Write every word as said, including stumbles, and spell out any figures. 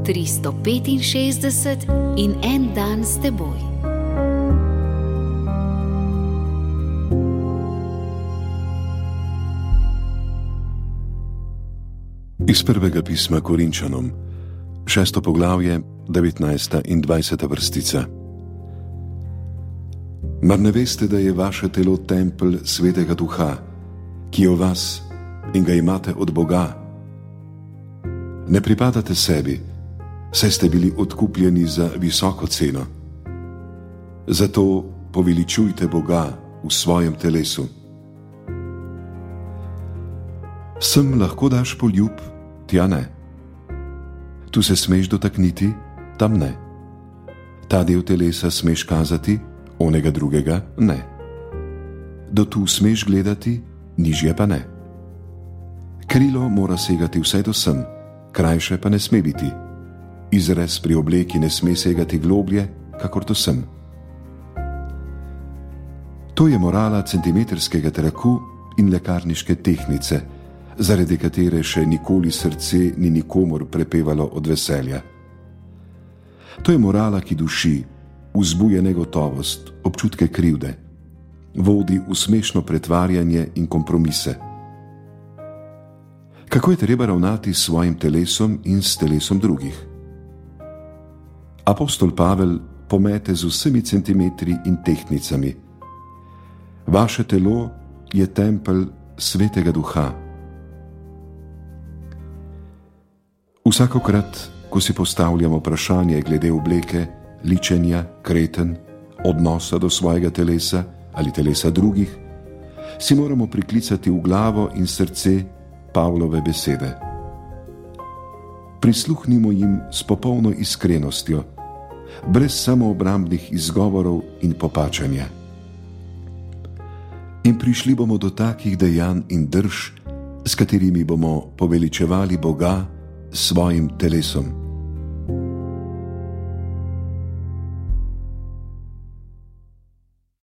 tristo petinšestdeset in en dan s teboj. Iz prvega pisma Korinčanom, šesto poglavje, devetnajsta in dvajseta vrstica. Mar ne veste, da je vaše telo tempelj Svetega Duha, ki je v vas in ga imate od Boga? Ne pripadate sebi, saj ste bili odkupljeni za visoko ceno. Zato poveličujte Boga v svojem telesu. Sem lahko daš poljub, tja ne. Tu se smeš dotakniti, tam ne. Ta del telesa smeš kazati, onega drugega ne. Do tu smeš gledati, nižje pa ne. Krilo mora segati vse do sem, krajše pa ne sme biti. Izrez pri obleki ne sme segati globlje, kakor do sem. To je morala centimetrskega traku in lekarniške tehnice, zaradi katere še nikoli srce ni nikomor prepevalo od veselja. To je morala, ki duši, vzbuja negotovost, občutke krivde, vodi v smešno pretvarjanje in kompromise. Kako je treba ravnati s svojim telesom in s telesom drugih? Apostol Pavel pomete z vsemi centimetri in tehnicami. Vaše telo je tempelj Svetega Duha. Vsakokrat, ko si postavljamo vprašanje glede obleke, ličenja, kreten, odnosa do svojega telesa ali telesa drugih, si moramo priklicati v glavo in srce Pavlove besede. Prisluhnimo jim s popolno iskrenostjo, brez samoobrambnih izgovorov in popačanja. In prišli bomo do takih dejanj in drž, s katerimi bomo poveličevali Boga s svojim telesom.